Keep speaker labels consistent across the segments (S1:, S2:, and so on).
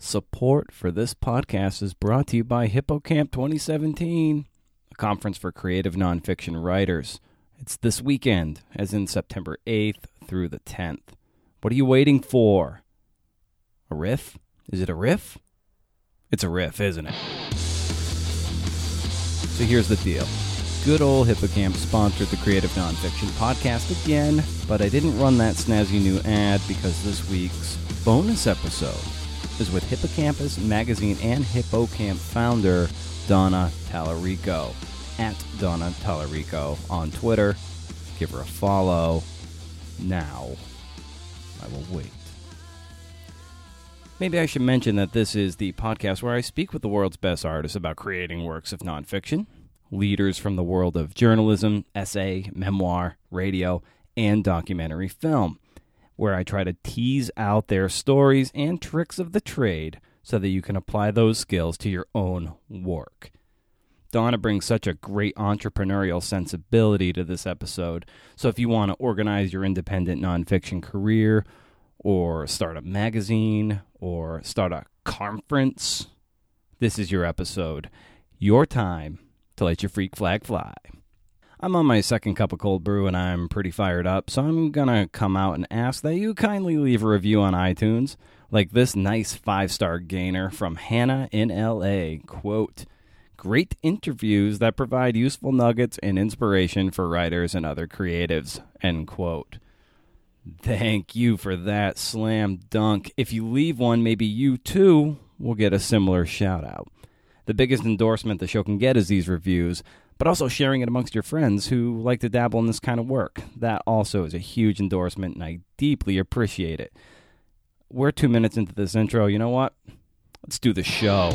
S1: Support for this podcast is brought to you by Hippocamp 2017, a conference for creative nonfiction writers. It's this weekend, as in September 8th through the 10th. What are you waiting for? A riff? Is it a riff? It's a riff, isn't it? So here's the deal. Good old Hippocamp sponsored the Creative Nonfiction podcast again, but I didn't run that snazzy new ad because this week's bonus episode is with Hippocampus Magazine and Hippocamp founder Donna Tallarico, at Donna Tallarico on Twitter. Give her a follow. Now, I will wait. Maybe I should mention that this is the podcast where I speak with the world's best artists about creating works of nonfiction, leaders from the world of journalism, essay, memoir, radio, and documentary film, where I try to tease out their stories and tricks of the trade so that you can apply those skills to your own work. Donna brings such a great entrepreneurial sensibility to this episode, so if you want to organize your independent nonfiction career, or start a magazine, or start a conference, this is your episode. Your time to let your freak flag fly. I'm on my second cup of cold brew and I'm pretty fired up, so I'm gonna come out and ask that you kindly leave a review on iTunes, like this nice 5-star gainer from Hannah in LA. Quote, "Great interviews that provide useful nuggets and inspiration for writers and other creatives." End quote. Thank you for that slam dunk. If you leave one, maybe you too will get a similar shout out. The biggest endorsement the show can get is these reviews, but also sharing it amongst your friends who like to dabble in this kind of work. That also is a huge endorsement, and I deeply appreciate it. We're 2 minutes into this intro. You know what? Let's do the show.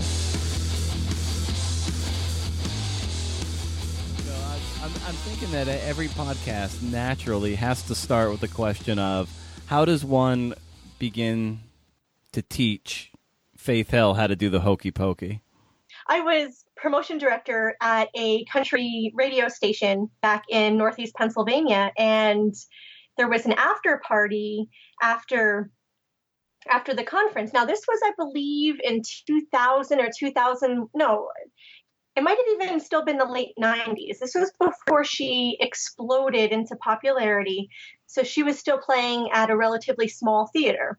S1: I'm thinking that every podcast naturally has to start with the question of, how does one begin to teach Faith Hill how to do the hokey pokey?
S2: I was promotion director at a country radio station back in Northeast Pennsylvania, and there was an after party after the conference. Now, this was, I believe, in 2000 or 2000. No, it might have even still been the late 90s. This was before she exploded into popularity. So she was still playing at a relatively small theater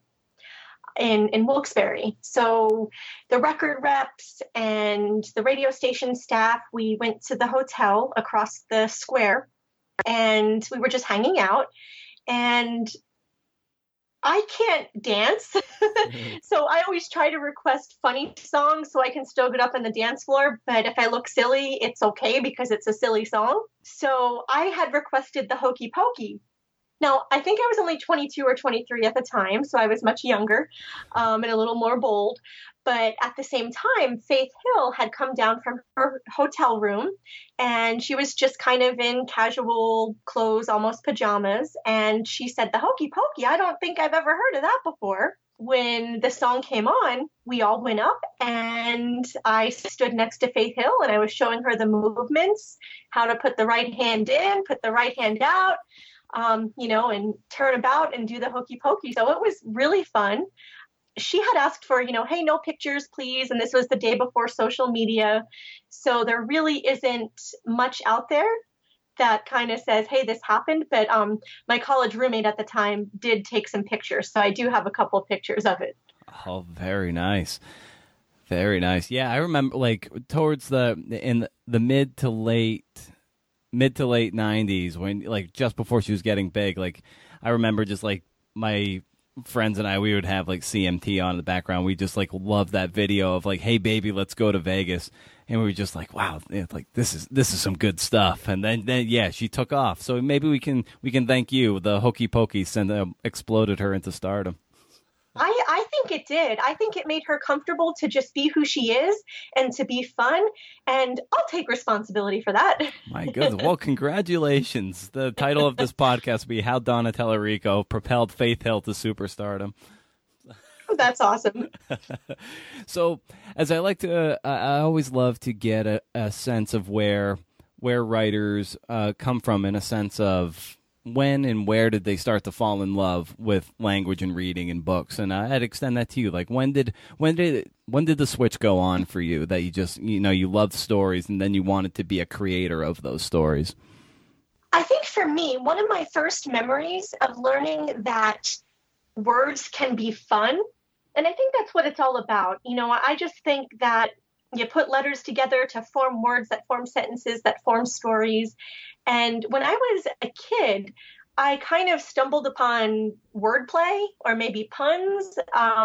S2: in Wilkes-Barre. So the record reps and the radio station staff, we went to the hotel across the square and we were just hanging out. And I can't dance. So I always try to request funny songs so I can still get up on the dance floor. But if I look silly, it's okay because it's a silly song. So I had requested the hokey pokey. Now, I think I was only 22 or 23 at the time, so I was much younger and a little more bold. But at the same time, Faith Hill had come down from her hotel room, and she was just kind of in casual clothes, almost pajamas. And she said, "The hokey pokey, I don't think I've ever heard of that before." When the song came on, we all went up, and I stood next to Faith Hill, and I was showing her the movements, how to put the right hand in, put the right hand out. And turn about and do the hokey pokey. So it was really fun. She had asked for, hey, no pictures, please. And this was the day before social media. So there really isn't much out there that kind of says, hey, this happened. But my college roommate at the time did take some pictures. So I do have a couple of pictures of it.
S1: Oh, very nice. Very nice. Yeah, I remember towards in the mid to late 90s, when just before she was getting big, I remember just my friends and I, we would have CMT on in the background. We just loved that video of hey baby, let's go to Vegas, and we were just wow, this is some good stuff. And then yeah, she took off. So maybe we can thank you. The hokey pokey exploded her into stardom.
S2: I think it did. I think it made her comfortable to just be who she is and to be fun. And I'll take responsibility for that.
S1: My goodness. Well, congratulations. The title of this podcast will be How Donna Tallarico Propelled Faith Hill to Superstardom.
S2: That's awesome.
S1: So, as I I always love to get a sense of where writers come from, in a sense of when and where did they start to fall in love with language and reading and books? And I'd extend that to you. Like, when did the switch go on for you that you just, you loved stories and then you wanted to be a creator of those stories?
S2: I think for me, one of my first memories of learning that words can be fun, and I think that's what it's all about. I just think that you put letters together to form words that form sentences, that form stories. And when I was a kid, I kind of stumbled upon wordplay or maybe puns.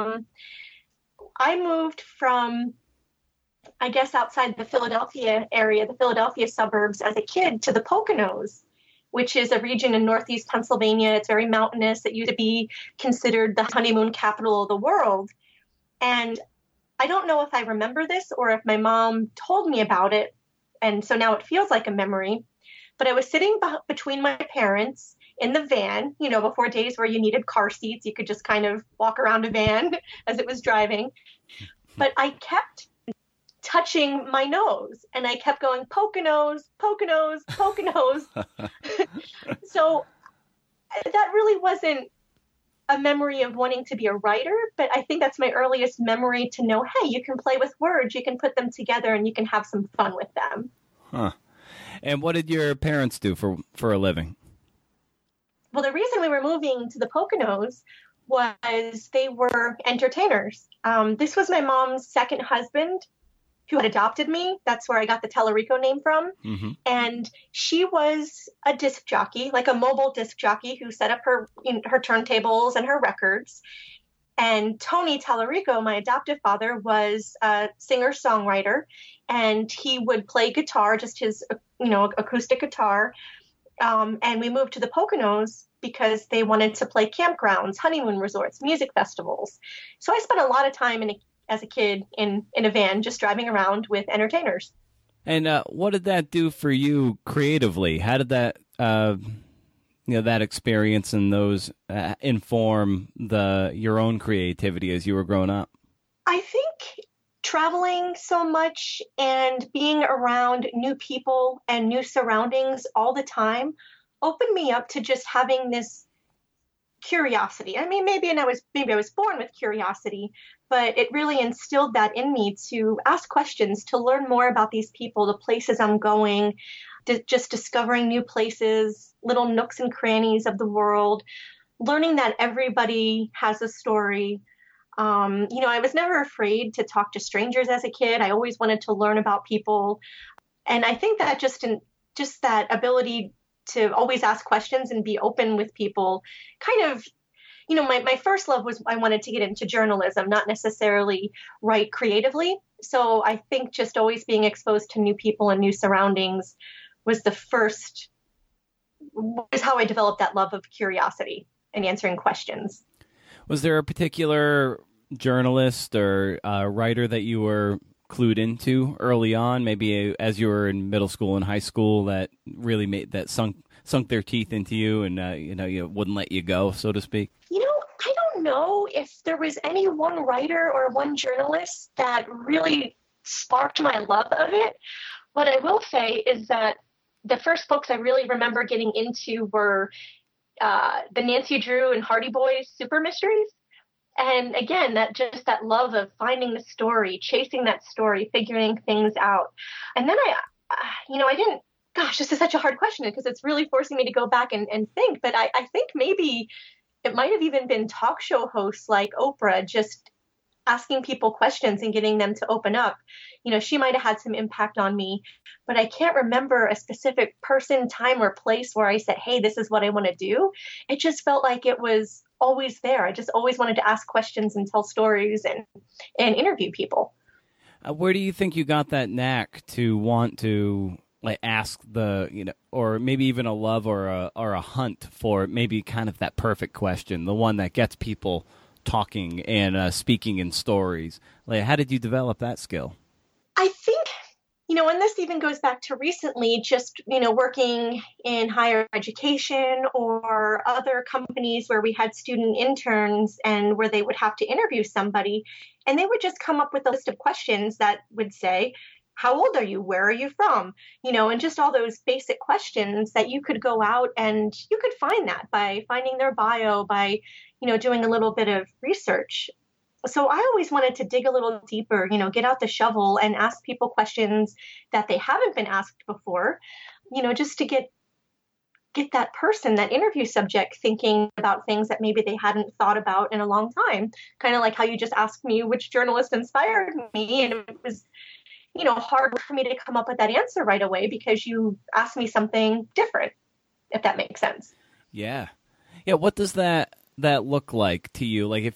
S2: I moved from, I guess, outside the Philadelphia area, the Philadelphia suburbs as a kid to the Poconos, which is a region in Northeast Pennsylvania. It's very mountainous. It used to be considered the honeymoon capital of the world. And I don't know if I remember this or if my mom told me about it, and so now it feels like a memory. But I was sitting between my parents in the van, before days where you needed car seats. You could just kind of walk around a van as it was driving. But I kept touching my nose, and I kept going, Poconos, Poconos, Poconos. So that really wasn't a memory of wanting to be a writer, but I think that's my earliest memory to know, hey, you can play with words, you can put them together, and you can have some fun with them.
S1: Huh. And what did your parents do for a living?
S2: Well, the reason we were moving to the Poconos was they were entertainers. This was my mom's second husband who had adopted me. That's where I got the Tellerico name from. Mm-hmm. And she was a disc jockey, like a mobile disc jockey who set up her turntables and her records. And Tony Tellerico, my adoptive father, was a singer-songwriter, and he would play guitar, just his, acoustic guitar. And we moved to the Poconos because they wanted to play campgrounds, honeymoon resorts, music festivals. So I spent a lot of time as a kid in a van just driving around with entertainers.
S1: And what did that do for you creatively? How did that that experience and those inform your own creativity as you were growing up?
S2: I think traveling so much and being around new people and new surroundings all the time opened me up to just having this curiosity. I mean, maybe I was born with curiosity, but it really instilled that in me to ask questions, to learn more about these people, the places I'm going, just discovering new places, little nooks and crannies of the world, learning that everybody has a story. I was never afraid to talk to strangers as a kid. I always wanted to learn about people. And I think that just that ability to always ask questions and be open with people kind of, my first love was I wanted to get into journalism, not necessarily write creatively. So I think just always being exposed to new people and new surroundings was how I developed that love of curiosity and answering questions.
S1: Was there a particular journalist or writer that you were clued into early on, maybe as you were in middle school and high school, that really sunk their teeth into you and you wouldn't let you go, so to speak?
S2: I don't know if there was any one writer or one journalist that really sparked my love of it. What I will say is that the first books I really remember getting into were the Nancy Drew and Hardy Boys Super Mysteries. And again, that love of finding the story, chasing that story, figuring things out. And then I didn't, this is such a hard question because it's really forcing me to go back and think. But I think maybe it might have even been talk show hosts like Oprah, just asking people questions and getting them to open up. She might have had some impact on me, but I can't remember a specific person, time, or place where I said, hey, this is what I want to do. It just felt like it was always there. I just always wanted to ask questions and tell stories and interview people.
S1: Where do you think you got that knack to want to ask or maybe even a love or a hunt for maybe kind of that perfect question, the one that gets people talking and speaking in stories? How did you develop that skill?
S2: I think, and this even goes back to recently, just, working in higher education or other companies where we had student interns and where they would have to interview somebody, and they would just come up with a list of questions that would say, how old are you? Where are you from? And just all those basic questions that you could go out and you could find that by finding their bio, by, doing a little bit of research. So I always wanted to dig a little deeper, get out the shovel and ask people questions that they haven't been asked before, just to get that person, that interview subject, thinking about things that maybe they hadn't thought about in a long time. Kind of like how you just asked me which journalist inspired me. And it was, hard for me to come up with that answer right away because you asked me something different, if that makes sense.
S1: Yeah. Yeah. What does that look like to you? Like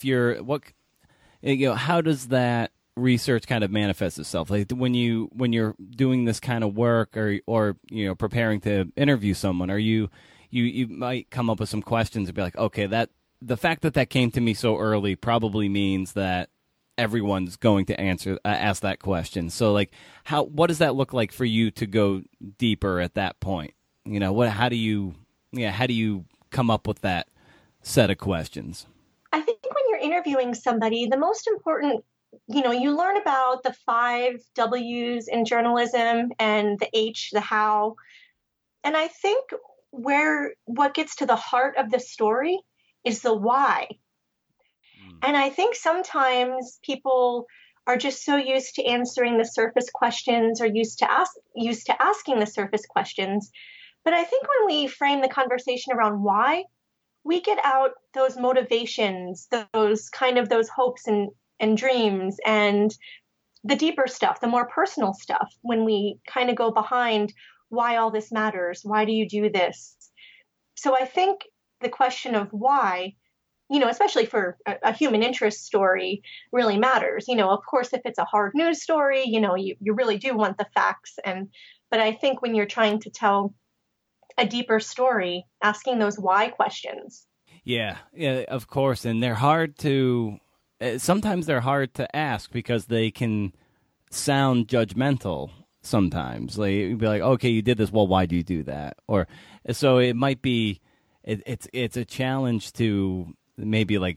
S1: how does that research kind of manifest itself? Like when you're doing this kind of work or preparing to interview someone, are you might come up with some questions and be like, okay, that the fact that came to me so early probably means that everyone's going to ask that question. So like what does that look like for you to go deeper at that point? How do you come up with that set of questions?
S2: I think when you're interviewing somebody, the most important, you learn about the 5 W's in journalism and the H, the how. And I think what gets to the heart of the story is the why. And I think sometimes people are just so used to answering the surface questions or used to asking the surface questions. But I think when we frame the conversation around why, we get out those motivations, those hopes and dreams and the deeper stuff, the more personal stuff, when we kind of go behind why all this matters. Why do you do this? So I think the question of why, especially for a human interest story, really matters. Of course, if it's a hard news story, you really do want the facts. But I think when you're trying to tell a deeper story, asking those why questions.
S1: Yeah, of course. And they're hard to, sometimes they're hard to ask because they can sound judgmental sometimes. Like, you'd be like, okay, you did this. Well, why do you do that? Or so it might be, it's a challenge to maybe like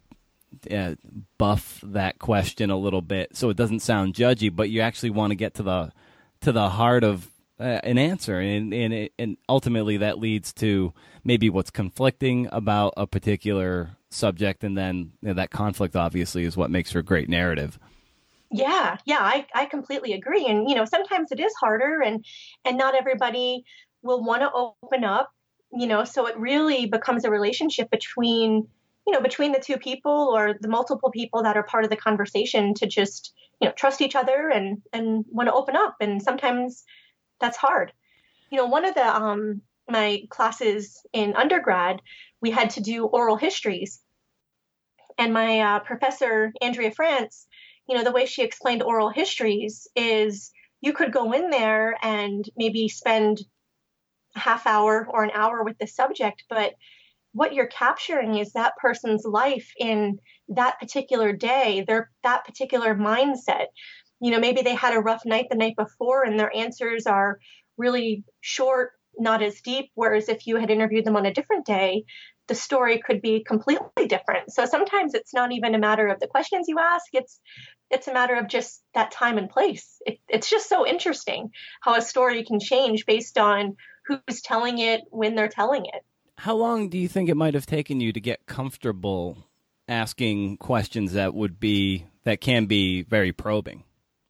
S1: buff that question a little bit so it doesn't sound judgy, but you actually want to get to the heart of an answer, and ultimately that leads to maybe what's conflicting about a particular subject, and then that conflict obviously is what makes for a great narrative.
S2: Yeah, I completely agree. And sometimes it is harder, and not everybody will want to open up. So it really becomes a relationship between the two people or the multiple people that are part of the conversation to just trust each other and want to open up. And sometimes that's hard. One of the my classes in undergrad, we had to do oral histories. And my professor, Andrea France, the way she explained oral histories is you could go in there and maybe spend a half hour or an hour with the subject, but what you're capturing is that person's life in that particular day, that particular mindset. Maybe they had a rough night the night before and their answers are really short, not as deep. Whereas if you had interviewed them on a different day, the story could be completely different. So sometimes it's not even a matter of the questions you ask. It's a matter of just that time and place. It's just so interesting how a story can change based on who's telling it, when they're telling it.
S1: How long do you think it might have taken you to get comfortable asking questions that can be very probing?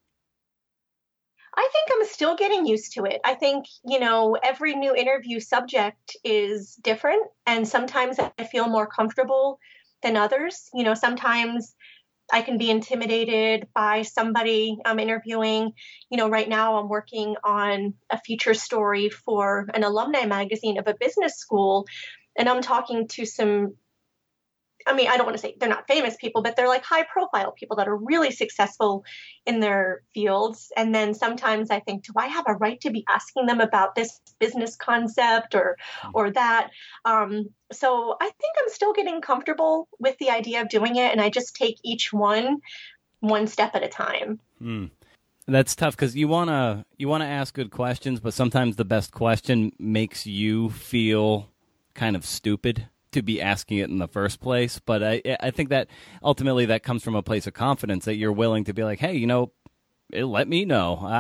S2: I think I'm still getting used to it. I think, every new interview subject is different. And sometimes I feel more comfortable than others. Sometimes I can be intimidated by somebody I'm interviewing. Right now I'm working on a feature story for an alumni magazine of a business school. And I'm talking to I don't want to say they're not famous people, but they're like high profile people that are really successful in their fields. And then sometimes I think, do I have a right to be asking them about this business concept or that? So I think I'm still getting comfortable with the idea of doing it. And I just take each one step at a time.
S1: That's tough because you want to ask good questions, but sometimes the best question makes you feel kind of stupid to be asking it in the first place. But I think that ultimately that comes from a place of confidence that you're willing to be like, hey, let me know.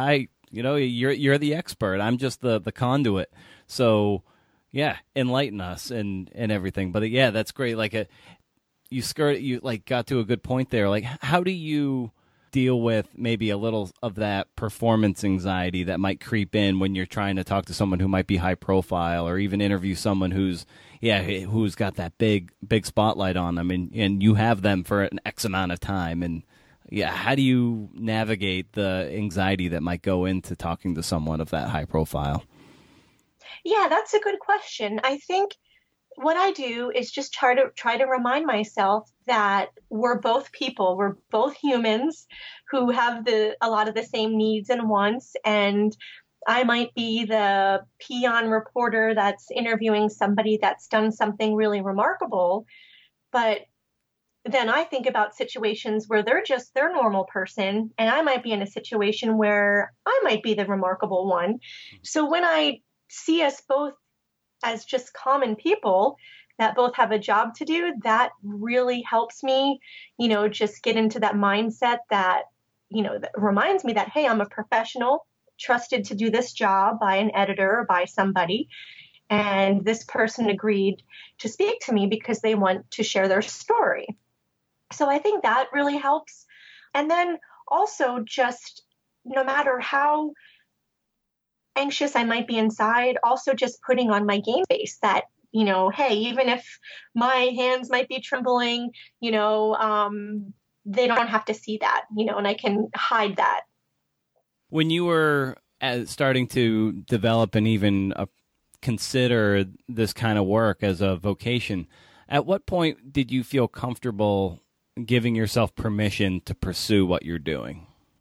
S1: you're the expert. I'm just the conduit. So yeah, enlighten us and everything. But yeah, that's great. Like you got to a good point there. Like, how do you deal with maybe a little of that performance anxiety that might creep in when you're trying to talk to someone who might be high profile, or even interview someone who's got that big spotlight on them, and you have them for an X amount of time, and how do you navigate the anxiety that might go into talking to someone of that high profile?
S2: Yeah, that's a good question. I think what I do is just try to remind myself that we're both people, we're both humans who have a lot of the same needs and wants. And I might be the peon reporter that's interviewing somebody that's done something really remarkable, but then I think about situations where they're just their normal person, and I might be in a situation where I might be the remarkable one. So when I see us both as just common people that both have a job to do, that really helps me, just get into that mindset that, that reminds me that, hey, I'm a professional trusted to do this job by an editor or by somebody. And this person agreed to speak to me because they want to share their story. So I think that really helps. And then also just no matter how anxious I might be inside, also just putting on my game face that, hey, even if my hands might be trembling, they don't have to see that, and I can hide that.
S1: When you were starting to develop and even consider this kind of work as a vocation, at what point did you feel comfortable giving yourself permission to pursue what you're doing?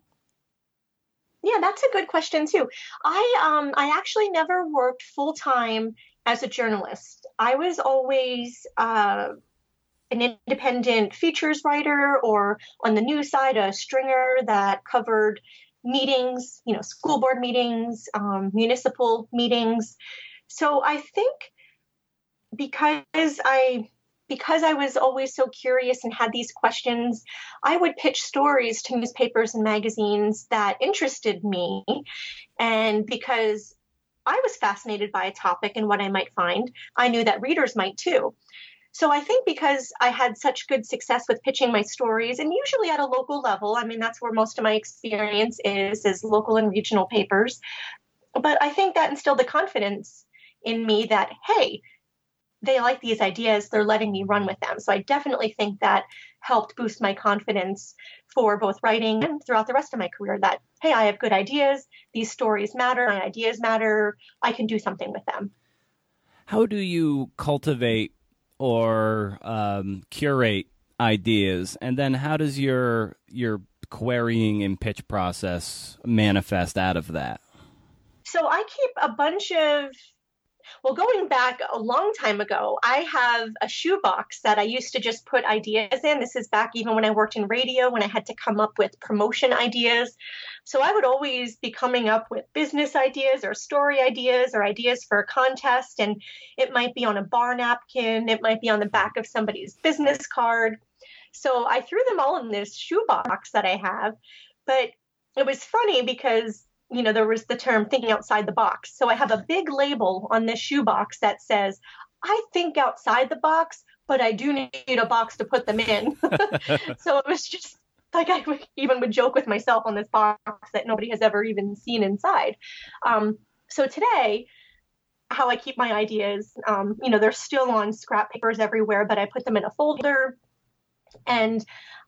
S2: Yeah, that's a good question too. I actually never worked full time as a journalist. I was always an independent features writer, or on the news side, a stringer that covered meetings, school board meetings, municipal meetings. So I think because I was always so curious and had these questions, I would pitch stories to newspapers and magazines that interested me. And because I was fascinated by a topic and what I might find, I knew that readers might too. So I think because I had such good success with pitching my stories, and usually at a local level, that's where most of my experience is local and regional papers. But I think that instilled the confidence in me that, hey, they like these ideas, they're letting me run with them. So I definitely think that helped boost my confidence for both writing and throughout the rest of my career that, hey, I have good ideas, these stories matter, my ideas matter, I can do something with them.
S1: How do you cultivate or curate ideas? And then how does your querying and pitch process manifest out of that?
S2: So I keep a bunch of going back a long time ago, I have a shoebox that I used to just put ideas in. This is back even when I worked in radio, when I had to come up with promotion ideas. So I would always be coming up with business ideas or story ideas or ideas for a contest. And it might be on a bar napkin. It might be on the back of somebody's business card. So I threw them all in this shoebox that I have. But it was funny because there was the term thinking outside the box. So I have a big label on this shoebox that says, I think outside the box, but I do need a box to put them in. So it was just like I would joke with myself on this box that nobody has ever even seen inside. So today, how I keep my ideas, they're still on scrap papers everywhere, but I put them in a folder. And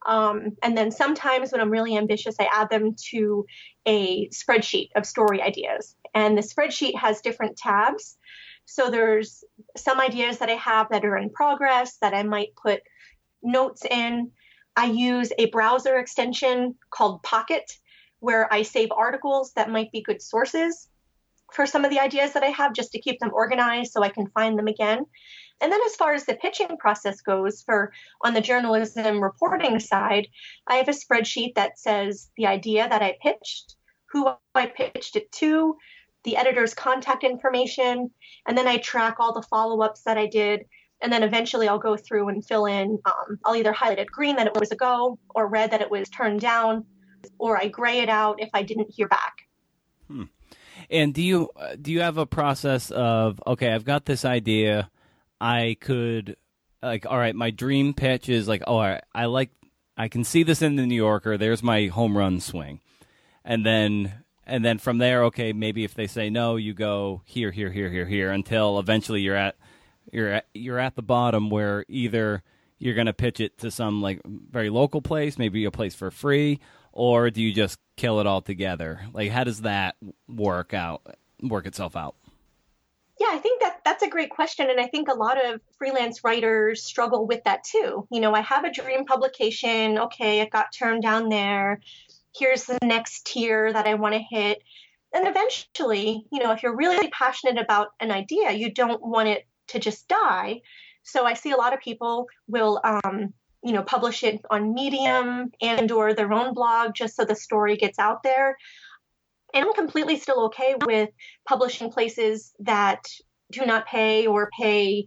S2: then sometimes when I'm really ambitious, I add them to a spreadsheet of story ideas. And the spreadsheet has different tabs. So there's some ideas that I have that are in progress that I might put notes in. I use a browser extension called Pocket, where I save articles that might be good sources for some of the ideas that I have, just to keep them organized so I can find them again. And then as far as the pitching process goes, on the journalism reporting side, I have a spreadsheet that says the idea that I pitched, who I pitched it to, the editor's contact information, and then I track all the follow-ups that I did. And then eventually I'll go through and fill in, I'll either highlight it green that it was a go, or red that it was turned down, or I gray it out if I didn't hear back.
S1: And do you have a process of, okay, I've got this idea, I could, like, all right, my dream pitch is like, oh, all right, I can see this in the New Yorker, there's my home run swing. And then from there, okay, maybe if they say no, you go here, here, here, here, here, until eventually you're at the bottom where either you're going to pitch it to some like very local place, maybe a place for free, or do you just kill it all together? Like, how does that work itself out?
S2: Yeah, I think that's a great question. And I think a lot of freelance writers struggle with that too. I have a dream publication. Okay, it got turned down there. Here's the next tier that I want to hit. And eventually, if you're really passionate about an idea, you don't want it to just die. So I see a lot of people will, publish it on Medium and or their own blog just so the story gets out there. And I'm completely still okay with publishing places that do not pay or pay,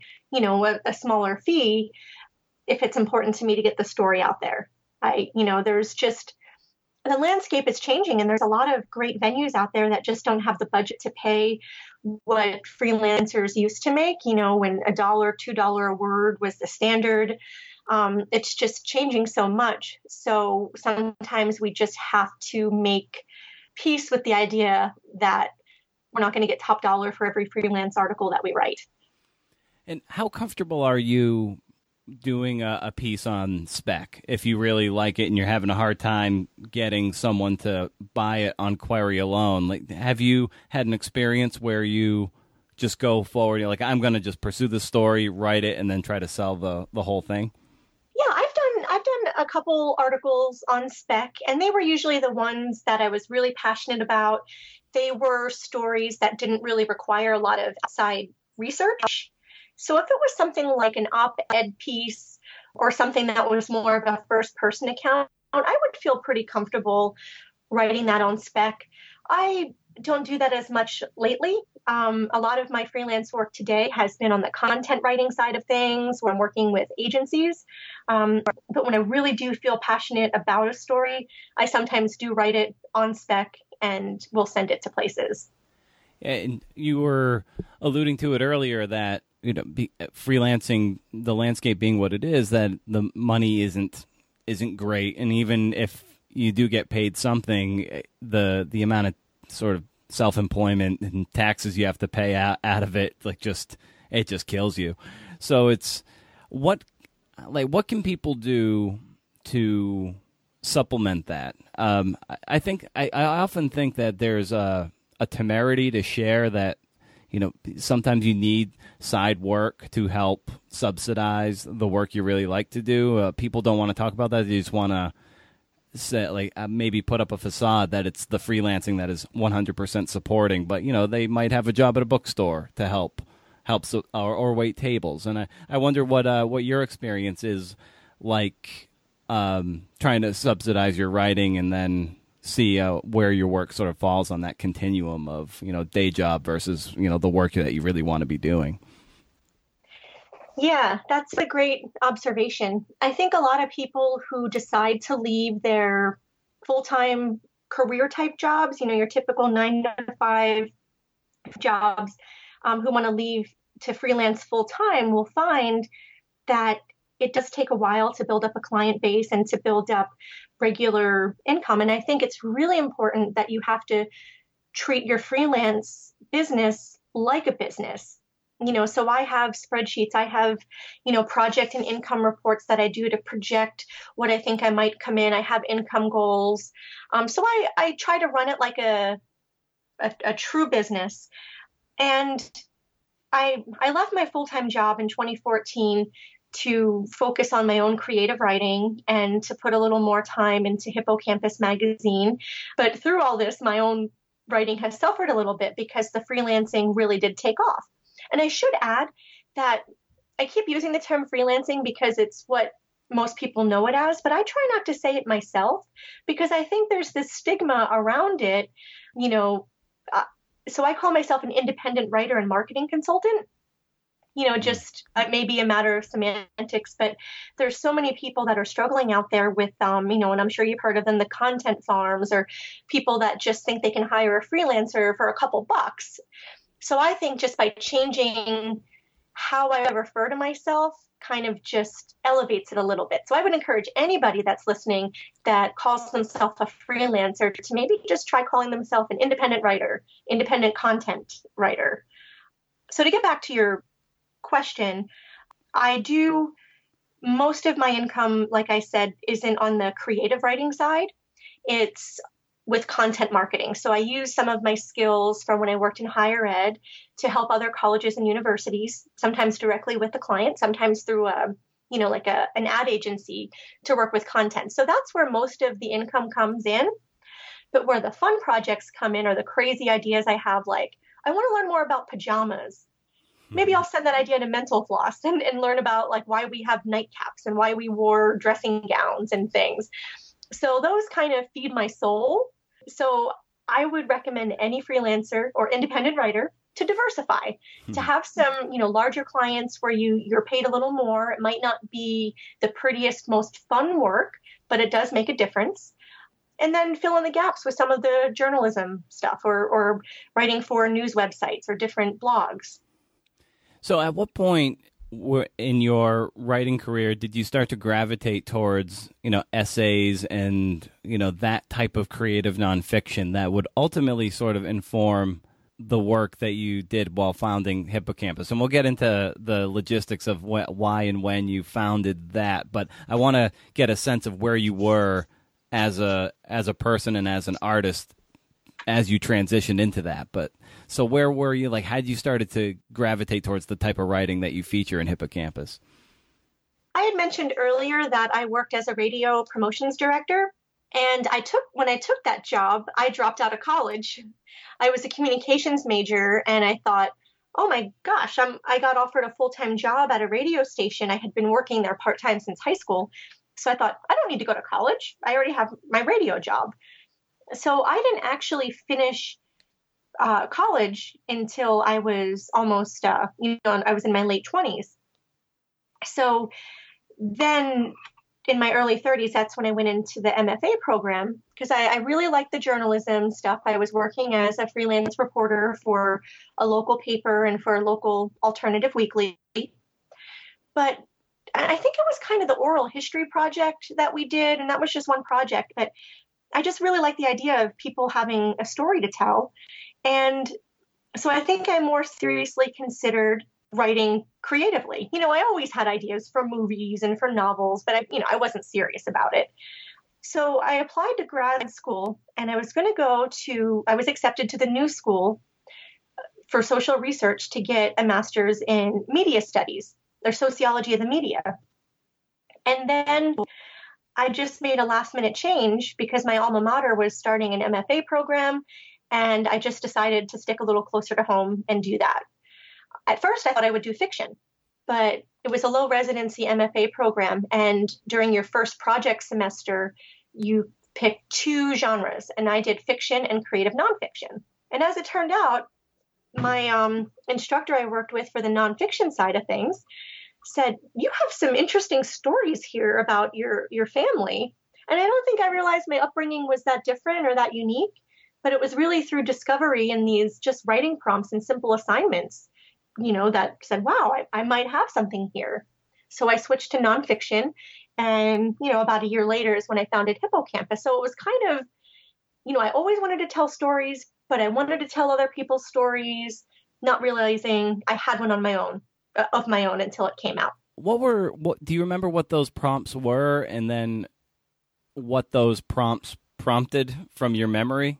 S2: a smaller fee if it's important to me to get the story out there. There's just, the landscape is changing and there's a lot of great venues out there that just don't have the budget to pay what freelancers used to make, when $1, $2 a word was the standard. It's just changing so much. So sometimes we just have to make peace with the idea that we're not going to get top dollar for every freelance article that we write.
S1: And how comfortable are you doing a piece on spec if you really like it and you're having a hard time getting someone to buy it on query alone? Like, have you had an experience where you just go forward, you're like, I'm going to just pursue the story, write it, and then try to sell the whole thing?
S2: Yeah, I've done a couple articles on spec, and they were usually the ones that I was really passionate about. They were stories that didn't really require a lot of outside research. So if it was something like an op-ed piece or something that was more of a first-person account, I would feel pretty comfortable writing that on spec. I don't do that as much lately. A lot of my freelance work today has been on the content writing side of things when I'm working with agencies. But when I really do feel passionate about a story, I sometimes do write it on spec and will send it to places.
S1: And you were alluding to it earlier that freelancing, the landscape being what it is, that the money isn't great, and even if you do get paid something, the amount of sort of self-employment and taxes you have to pay out of it, it just kills you. So it's what can people do to supplement that? I think I often think that there's a temerity to share that. Sometimes you need side work to help subsidize the work you really like to do. People don't want to talk about that. They just want to maybe put up a facade that it's the freelancing that is 100% supporting. But, they might have a job at a bookstore to help or wait tables. And I wonder what your experience is like trying to subsidize your writing and then see where your work sort of falls on that continuum of, day job versus, the work that you really want to be doing.
S2: Yeah, that's a great observation. I think a lot of people who decide to leave their full-time career type jobs, your typical 9-to-5 jobs, who want to leave to freelance full-time will find that it does take a while to build up a client base and to build up regular income. And I think it's really important that you have to treat your freelance business like a business. So I have spreadsheets, I have, project and income reports that I do to project what I think I might come in. I have income goals. So I try to run it like a true business. And I left my full-time job in 2014 to focus on my own creative writing and to put a little more time into Hippocampus magazine. But through all this, my own writing has suffered a little bit because the freelancing really did take off. And I should add that I keep using the term freelancing because it's what most people know it as, but I try not to say it myself because I think there's this stigma around it, so I call myself an independent writer and marketing consultant. Just it may be a matter of semantics, but there's so many people that are struggling out there with, and I'm sure you've heard of them, the content farms, or people that just think they can hire a freelancer for a couple bucks. So I think just by changing how I refer to myself kind of just elevates it a little bit. So I would encourage anybody that's listening that calls themselves a freelancer to maybe just try calling themselves an independent writer, independent content writer. So to get back to your question, most of my income, like I said, isn't on the creative writing side. It's with content marketing. So I use some of my skills from when I worked in higher ed to help other colleges and universities, sometimes directly with the client, sometimes through an ad agency to work with content. So that's where most of the income comes in. But where the fun projects come in are the crazy ideas I have, like, I want to learn more about pajamas. Maybe I'll send that idea to Mental Floss and learn about like why we have nightcaps and why we wore dressing gowns and things. So those kind of feed my soul. So I would recommend any freelancer or independent writer to diversify, to have some, larger clients where you're paid a little more. It might not be the prettiest, most fun work, but it does make a difference. And then fill in the gaps with some of the journalism stuff or writing for news websites or different blogs.
S1: So at what point in your writing career did you start to gravitate towards, essays and, that type of creative nonfiction that would ultimately sort of inform the work that you did while founding Hippocampus? And we'll get into the logistics of why and when you founded that, but I want to get a sense of where you were as a person and as an artist as you transitioned into that. But so where were you? Like, how did you started to gravitate towards the type of writing that you feature in Hippocampus?
S2: I had mentioned earlier that I worked as a radio promotions director, and when I took that job, I dropped out of college. I was a communications major, and I thought, oh my gosh, I got offered a full-time job at a radio station. I had been working there part-time since high school. So I thought, I don't need to go to college. I already have my radio job. So I didn't actually finish college until I was almost, I was in my late 20s. So then in my early 30s, that's when I went into the MFA program because I really liked the journalism stuff. I was working as a freelance reporter for a local paper and for a local alternative weekly. But I think it was kind of the oral history project that we did, and that was just one project. But I just really like the idea of people having a story to tell. And so I think I more seriously considered writing creatively. I always had ideas for movies and for novels, but I wasn't serious about it. So I applied to grad school, and I was accepted to the New School for social research to get a master's in media studies, or sociology of the media. And then I just made a last minute change because my alma mater was starting an MFA program, and I just decided to stick a little closer to home and do that. At first, I thought I would do fiction, but it was a low residency MFA program, and during your first project semester, you pick two genres, and I did fiction and creative nonfiction. And as it turned out, my instructor I worked with for the nonfiction side of things said, you have some interesting stories here about your family. And I don't think I realized my upbringing was that different or that unique, but it was really through discovery and these just writing prompts and simple assignments, that said, wow, I might have something here. So I switched to nonfiction, and, about a year later is when I founded Hippocampus. So it was kind of, I always wanted to tell stories, but I wanted to tell other people's stories, not realizing I had one of my own until it came out.
S1: What do you remember what those prompts were, and then what those prompts prompted from your memory?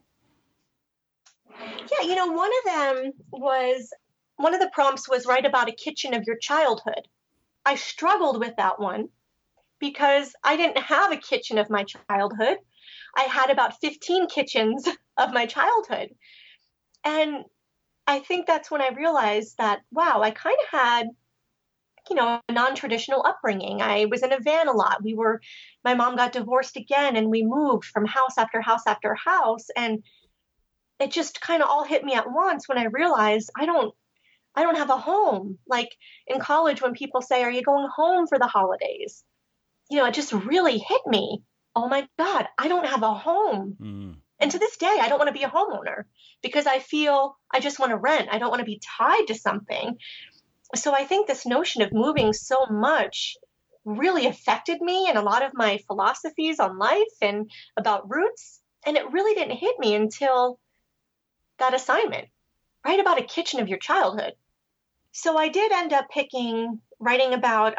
S2: Yeah, one of the prompts was write about a kitchen of your childhood. I struggled with that one because I didn't have a kitchen of my childhood. I had about 15 kitchens of my childhood. And I think that's when I realized that, wow, I kind of had, a non-traditional upbringing. I was in a van a lot. My mom got divorced again, and we moved from house after house after house. And it just kind of all hit me at once when I realized I don't I don't have a home. Like in college, when people say, are you going home for the holidays? It just really hit me. Oh my God, I don't have a home.
S1: Mm.
S2: And to this day, I don't want to be a homeowner because I feel I just want to rent. I don't want to be tied to something. So I think this notion of moving so much really affected me and a lot of my philosophies on life and about roots. And it really didn't hit me until that assignment, write about a kitchen of your childhood. So I did end up writing about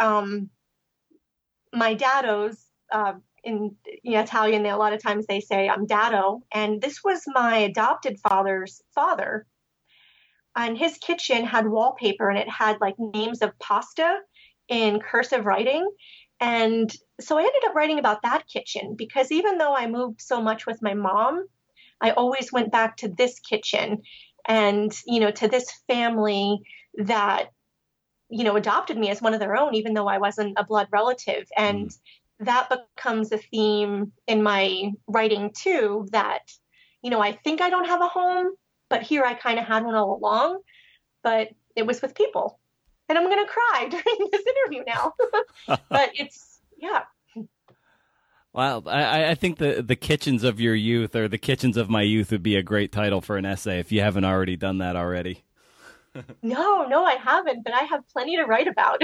S2: my daddos. In Italian, a lot of times they say I'm daddo. And this was my adopted father's father. And his kitchen had wallpaper and it had like names of pasta in cursive writing. And so I ended up writing about that kitchen because even though I moved so much with my mom, I always went back to this kitchen and, to this family that, adopted me as one of their own, even though I wasn't a blood relative. And that becomes a theme in my writing too, that, I think I don't have a home, but here I kind of had one all along, but it was with people. And I'm going to cry during this interview now. But yeah.
S1: Wow. I think the kitchens of your youth or the kitchens of my youth would be a great title for an essay if you haven't already done that already.
S2: No, I haven't, but I have plenty to write about.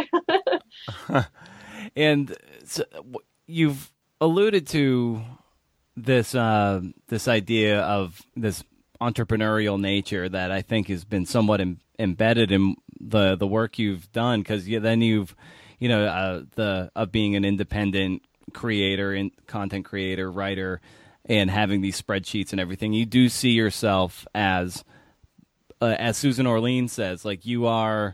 S1: And so you've alluded to this idea of this entrepreneurial nature that I think has been somewhat embedded in the work you've done, because then you've of being an independent creator and content creator, writer, and having these spreadsheets and everything. You do see yourself as Susan Orlean says, like you are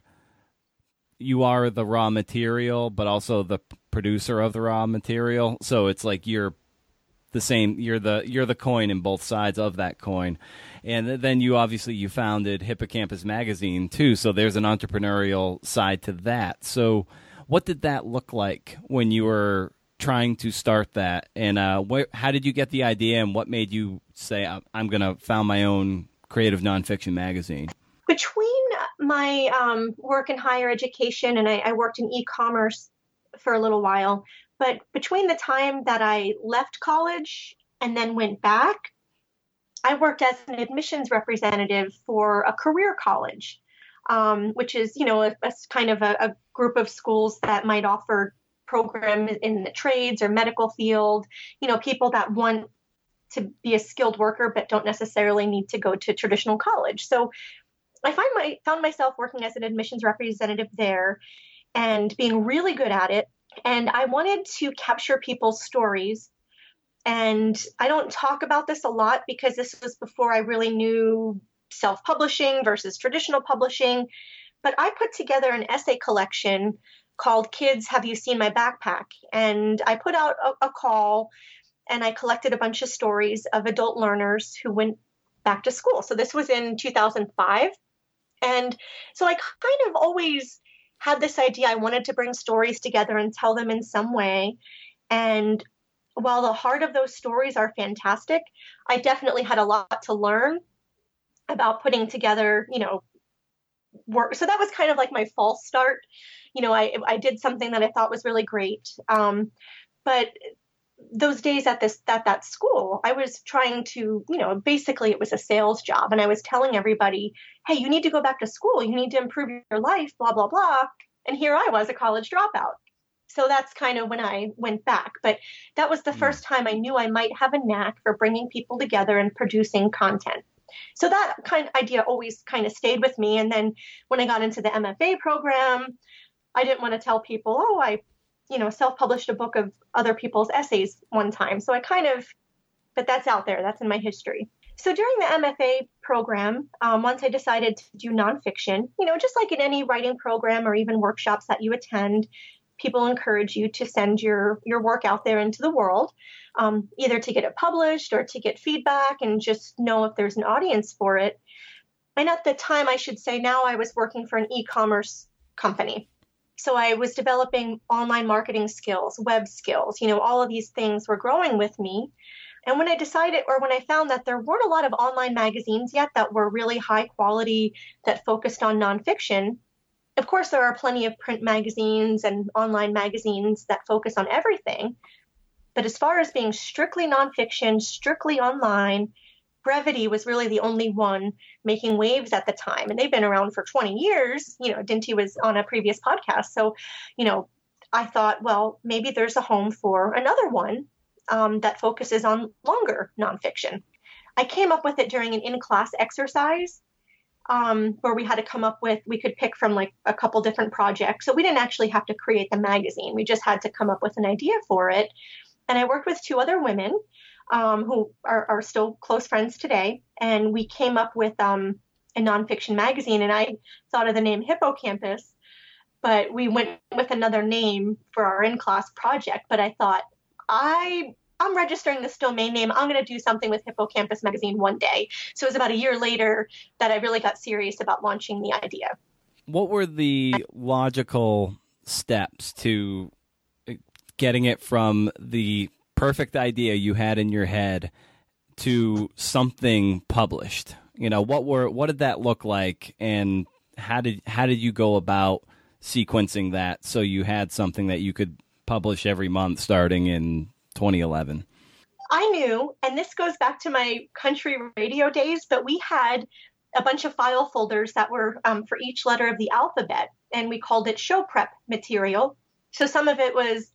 S1: the raw material, but also the producer of the raw material. So it's like you're the same. You're the coin in both sides of that coin. And then you founded Hippocampus Magazine too. So there's an entrepreneurial side to that. So what did that look like when you were trying to start that? And how did you get the idea? And what made you say, I'm going to found my own creative nonfiction magazine?
S2: Between my work in higher education, and I worked in e-commerce for a little while, but between the time that I left college and then went back, I worked as an admissions representative for a career college, which is, a kind of a group of schools that might offer programs in the trades or medical field, people that want to be a skilled worker but don't necessarily need to go to traditional college. So I found myself working as an admissions representative there and being really good at it. And I wanted to capture people's stories. And I don't talk about this a lot because this was before I really knew self-publishing versus traditional publishing. But I put together an essay collection called Kids, Have You Seen My Backpack? And I put out a call and I collected a bunch of stories of adult learners who went back to school. So this was in 2005. And so I kind of always had this idea. I wanted to bring stories together and tell them in some way. And while the heart of those stories are fantastic, I definitely had a lot to learn about putting together, work. So that was kind of like my false start. I did something that I thought was really great. But those days at that school, I was trying to, basically it was a sales job. And I was telling everybody, hey, you need to go back to school. You need to improve your life, blah, blah, blah. And here I was, a college dropout. So that's kind of when I went back. But that was the first time I knew I might have a knack for bringing people together and producing content. So that kind of idea always kind of stayed with me. And then when I got into the MFA program, I didn't want to tell people, oh, I self-published a book of other people's essays one time. So but that's out there. That's in my history. So during the MFA program, once I decided to do nonfiction, just like in any writing program or even workshops that you attend, people encourage you to send your work out there into the world, either to get it published or to get feedback and just know if there's an audience for it. And at the time, I should say now, I was working for an e-commerce company. So I was developing online marketing skills, web skills, all of these things were growing with me. And when I found that there weren't a lot of online magazines yet that were really high quality, that focused on nonfiction. Of course, there are plenty of print magazines and online magazines that focus on everything. But as far as being strictly nonfiction, strictly online, Brevity was really the only one making waves at the time. And they've been around for 20 years. Dinty was on a previous podcast. So, I thought, well, maybe there's a home for another one that focuses on longer nonfiction. I came up with it during an in-class exercise where we had to we could pick from like a couple different projects. So we didn't actually have to create the magazine. We just had to come up with an idea for it. And I worked with two other women who are still close friends today. And we came up with a nonfiction magazine. And I thought of the name Hippocampus, but we went with another name for our in-class project. But I thought, I'm registering this domain name. I'm going to do something with Hippocampus magazine one day. So it was about a year later that I really got serious about launching the idea.
S1: What were the logical steps to getting it from the perfect idea you had in your head to something published? What did that look like, and how did you go about sequencing that so you had something that you could publish every month starting in 2011?
S2: I knew, and this goes back to my country radio days, but we had a bunch of file folders that were for each letter of the alphabet, and we called it show prep material. So some of it was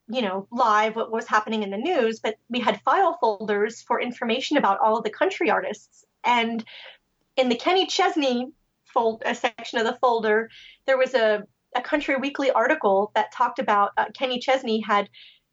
S2: live, what was happening in the news, but we had file folders for information about all of the country artists. And in the Kenny Chesney section of the folder, there was a Country Weekly article that talked about Kenny Chesney had,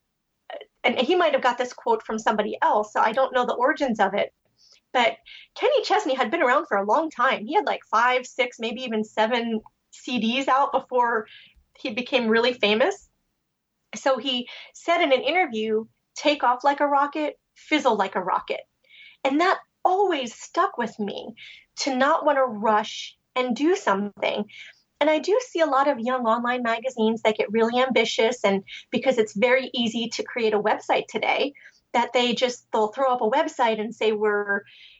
S2: and he might have got this quote from somebody else, so I don't know the origins of it, but Kenny Chesney had been around for a long time. He had like 5, 6, maybe even 7 CDs out before he became really famous. So he said in an interview, take off like a rocket, fizzle like a rocket. And that always stuck with me, to not want to rush and do something. And I do see a lot of young online magazines that get really ambitious, and because it's very easy to create a website today, that they'll throw up a website and say we're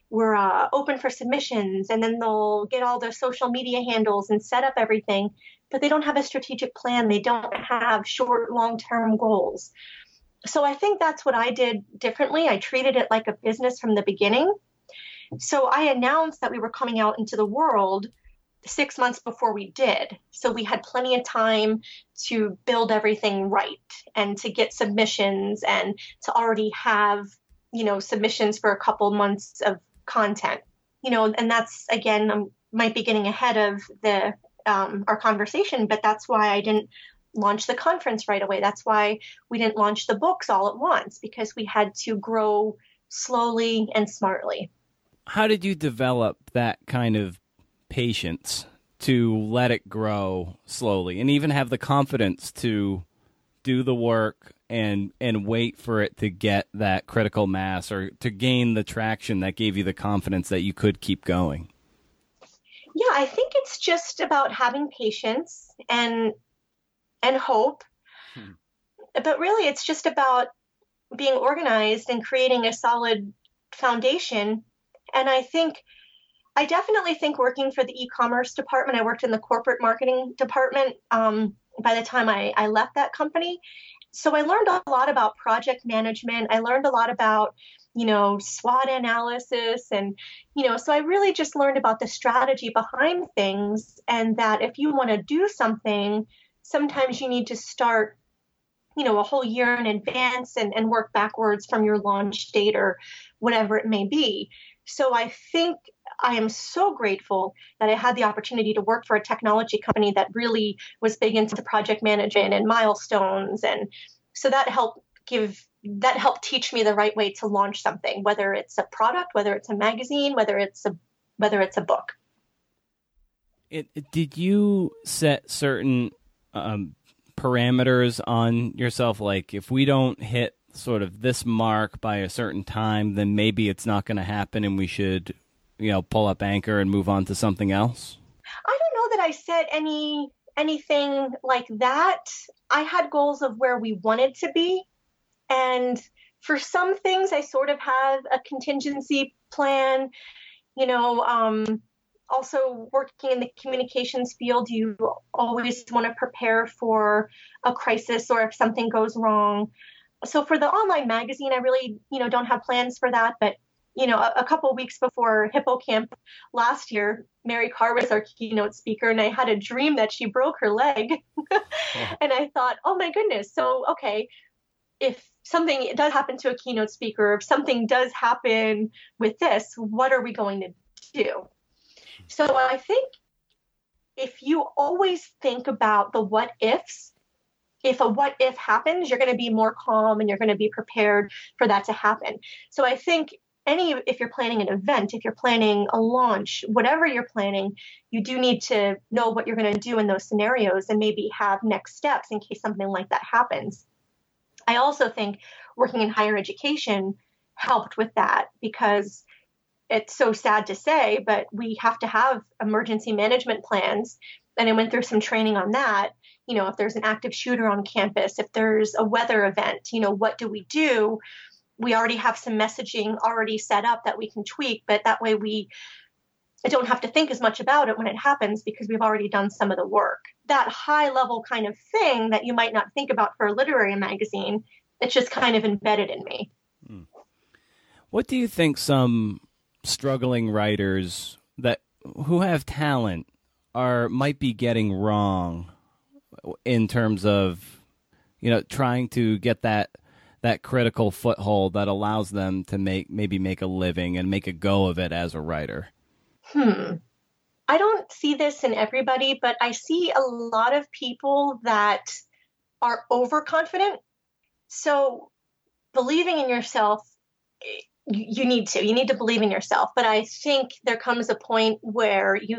S2: open for submissions, and then they'll get all the social media handles and set up everything, but they don't have a strategic plan. They don't have short, long-term goals. So I think that's what I did differently. I treated it like a business from the beginning. So I announced that we were coming out into the world 6 months before we did. So we had plenty of time to build everything right and to get submissions and to already have, submissions for a couple months of content, and that's, again, I might be getting ahead of our conversation, but that's why I didn't launch the conference right away. That's why we didn't launch the books all at once, because we had to grow slowly and smartly.
S1: How did you develop that kind of patience to let it grow slowly and even have the confidence to do the work and wait for it to get that critical mass or to gain the traction that gave you the confidence that you could keep going?
S2: Yeah, I think it's just about having patience and hope. But really, it's just about being organized and creating a solid foundation. And I definitely think working for the e-commerce department, I worked in the corporate marketing department by the time I left that company. So I learned a lot about project management. I learned a lot about, SWOT analysis. And, so I really just learned about the strategy behind things, and that if you want to do something, sometimes you need to start, a whole year in advance and work backwards from your launch date or whatever it may be. So I think I am so grateful that I had the opportunity to work for a technology company that really was big into project management and milestones. And so that helped teach me the right way to launch something, whether it's a product, whether it's a magazine, whether it's a book.
S1: Did you set certain parameters on yourself? Like, if we don't hit sort of this mark by a certain time, then maybe it's not going to happen and we should, pull up anchor and move on to something else?
S2: I don't know that I set anything like that. I had goals of where we wanted to be. And For some things, I sort of have a contingency plan. You know, also working in the communications field, you always want to prepare for a crisis or if something goes wrong. So for the online magazine, I really, don't have plans for that. But, a couple of weeks before HippoCamp last year, Mary Carr was our keynote speaker, and I had a dream that she broke her leg. And I thought, oh my goodness. So, okay, if something does happen to a keynote speaker, if something does happen with this, what are we going to do? So I think if you always think about the what ifs, if a what if happens, you're going to be more calm and you're going to be prepared for that to happen. So I think if you're planning an event, if you're planning a launch, whatever you're planning, you do need to know what you're going to do in those scenarios and maybe have next steps in case something like that happens. I also think working in higher education helped with that because it's so sad to say, but we have to have emergency management plans. And I went through some training on that. If there's an active shooter on campus, if there's a weather event, what do we do? We already have some messaging already set up that we can tweak, but that way we don't have to think as much about it when it happens because we've already done some of the work. That high level kind of thing that you might not think about for a literary magazine, it's just kind of embedded in me.
S1: What do you think some struggling writers who have talent might be getting wrong in terms of, trying to get that critical foothold that allows them to maybe make a living and make a go of it as a writer?
S2: I don't see this in everybody, but I see a lot of people that are overconfident. So believing in yourself, you need to believe in yourself. But I think there comes a point where you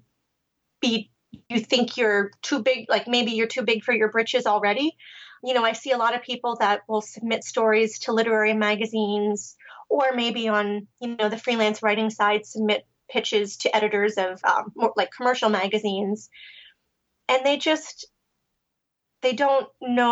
S2: think you're too big, like maybe you're too big for your britches already. I see a lot of people that will submit stories to literary magazines or maybe on, the freelance writing side, submit pitches to editors of more like commercial magazines. And they don't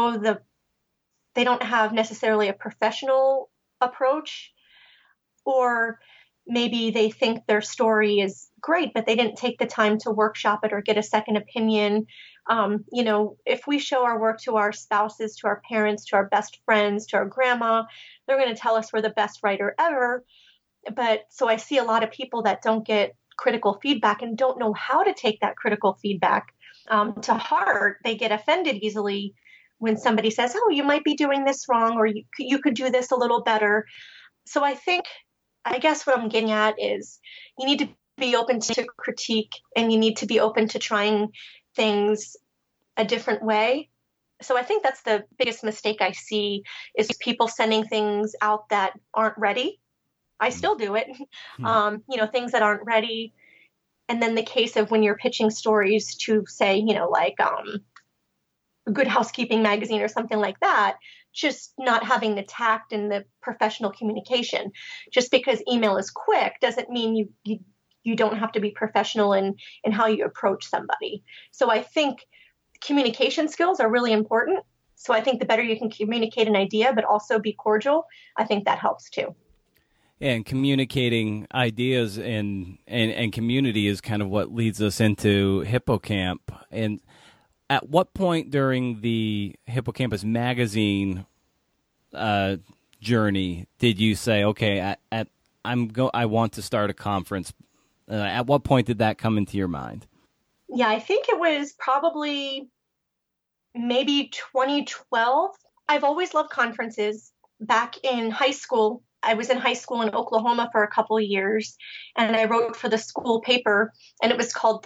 S2: have necessarily a professional approach, or maybe they think their story is great, but they didn't take the time to workshop it or get a second opinion. If we show our work to our spouses, to our parents, to our best friends, to our grandma, they're going to tell us we're the best writer ever. But so I see a lot of people that don't get critical feedback and don't know how to take that critical feedback to heart. They get offended easily when somebody says, oh, you might be doing this wrong, or you could do this a little better. So I guess what I'm getting at is you need to be open to critique and you need to be open to trying things a different way. So I think that's the biggest mistake I see is people sending things out that aren't ready. I still do it, things that aren't ready. And then the case of when you're pitching stories to say, like Good Housekeeping magazine or something like that, just not having the tact and the professional communication. Just because email is quick doesn't mean you don't have to be professional in how you approach somebody. So I think communication skills are really important. So I think the better you can communicate an idea, but also be cordial, I think that helps too.
S1: And communicating ideas and community is kind of what leads us into HippoCamp. And at what point during the Hippocampus magazine journey did you say, okay, I want to start a conference? At what point did that come into your mind?
S2: Yeah, I think it was probably maybe 2012. I've always loved conferences. Back in high school, I was in high school in Oklahoma for a couple of years, and I wrote for the school paper, and it was called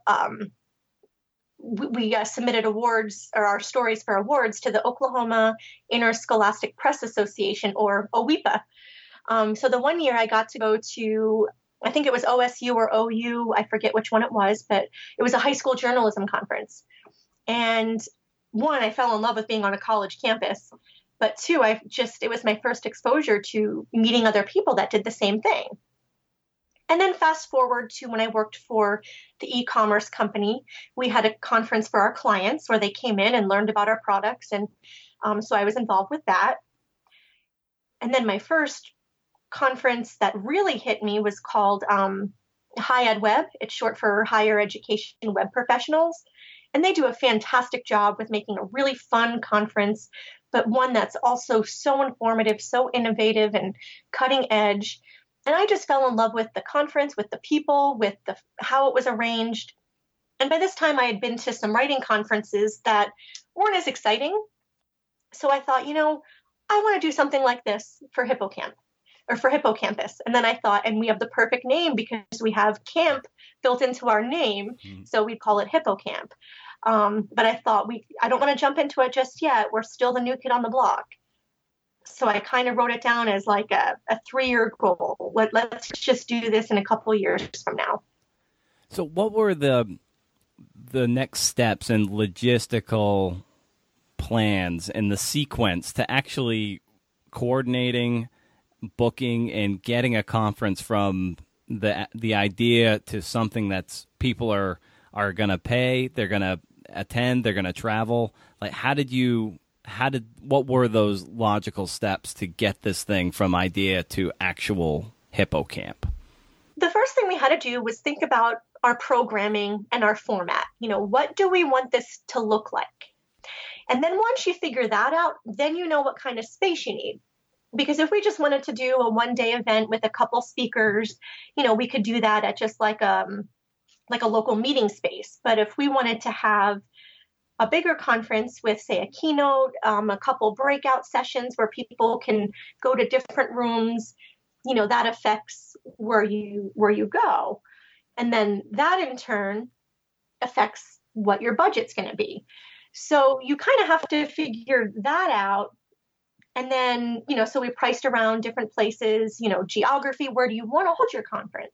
S2: we submitted awards or our stories for awards to the Oklahoma Interscholastic Press Association, or OWIPA. So the one year I got to go to, I think it was OSU or OU, I forget which one it was, but it was a high school journalism conference. And one, I fell in love with being on a college campus. But two, it was my first exposure to meeting other people that did the same thing. And then fast forward to when I worked for the e-commerce company, we had a conference for our clients where they came in and learned about our products. And so I was involved with that. And then my first conference that really hit me was called Hi-Ed Web. It's short for Higher Education Web Professionals. And they do a fantastic job with making a really fun conference, but one that's also so informative, so innovative and cutting edge. And I just fell in love with the conference, with the people, with how it was arranged. And by this time, I had been to some writing conferences that weren't as exciting. So I thought, I want to do something like this for Hippocamp or for Hippocampus. And then I thought, and we have the perfect name because we have camp built into our name. So we'd call it Hippocamp. But I thought I don't want to jump into it just yet. We're still the new kid on the block. So I kind of wrote it down as like a 3-year goal. Let's just do this in a couple of years from now.
S1: So what were the next steps and logistical plans and the sequence to actually coordinating, booking, and getting a conference from the idea to something that's people are going to pay, they're going to attend, they're going to travel? Like, what were those logical steps to get this thing from idea to actual Hippocamp?
S2: The first thing we had to do was think about our programming and our format. What do we want this to look like? And then once you figure that out, then you know what kind of space you need. Because if we just wanted to do a one-day event with a couple speakers, we could do that at just like a local meeting space. But if we wanted to have a bigger conference with, say, a keynote, a couple breakout sessions where people can go to different rooms, that affects where you go. And then that in turn affects what your budget's going to be. So you kind of have to figure that out. And then, so we priced around different places, geography, where do you want to hold your conference?